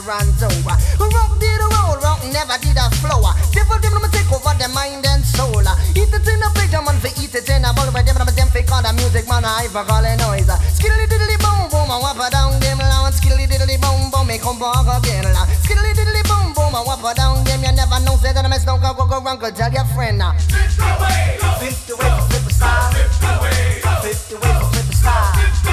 Toronto. Rock did a roll, rock never did a flow. Devil them I'ma take over their mind and soul. Eat it in a plate, man for eat it in a bowl. But them fake on the music, man, I for call it noise. Skilly diddly boom boom, I whop down them loud. Skilly diddly boom boom, make come back again. Skilly diddly boom boom, I whop down them. You never know, say that I mess don't go wrong, go tell your friend now. 50 ways to flip a style. 50 ways to flip a style.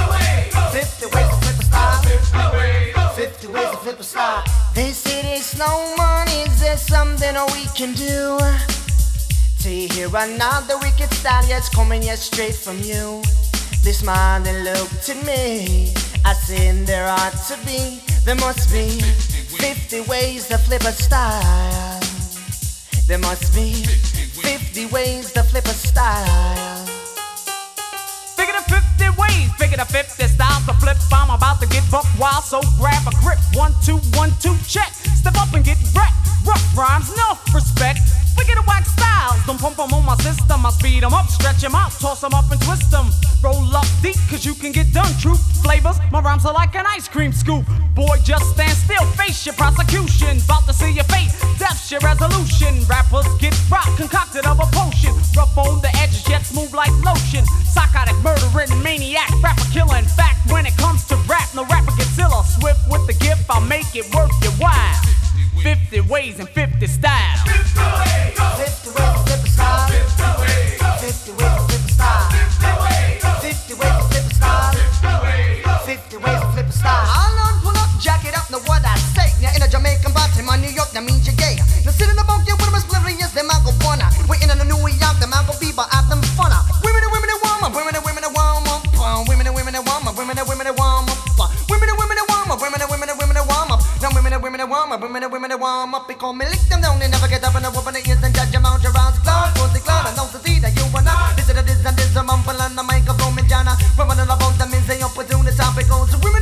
50 ways to flip a style. 50 ways to flip a style. They say there's no money, is there something we can do? To hear another wicked style, yes, coming yes straight from you. This man then looked at me. I said there ought to be, there must be 50 ways to flip a style. There must be 50 ways to flip a style. Figure the 50 ways, figure the 50 styles to flip. I'm about to get buck wild, so grab a grip. 1, 2, 1, 2, check. Step up and get wrecked. Rough rhymes, no respect. Figure the wax styles, don't pump them on my system. I speed them up, stretch them out, toss them up and twist them. Roll up deep, cause you can get done. True flavors, my rhymes are like an ice cream scoop. Boy, just stand still, face your prosecution. About to see your fate, death's your resolution. Rappers get rocked, concocted of a potion. Rough on the edges, yet smooth like lotion. Psychotic, murdering, maniac, rapper killer. In fact, when it comes to rap, no rapper gets iller. Swift with the gift, I'll make it worth your while. 50 ways and 50 styles. 50 ways to flip a style. 50 ways to flip a style. 50 ways to flip a style. 50 ways to flip a style. All on, pull up, jack it up, know what I say. Now in a Jamaican bottom, in New York, that means you're gay. Now sit in the bunk, you with them splittering, yes, them I go wanna. Waiting in the New York, them I go be, but have them funna. Women that warm up, women that warm up. Women that warm up, women that warm up. Women that warm up, women that warm up. Now women that warm up, because me lick them down, they never get up and open the ears and judge them out your ass. Cloud, pussy cloud, and don't see that you wanna. This and this, I'm full on the microphone, and Jana. We're running about the means they opportunity topic goes. Women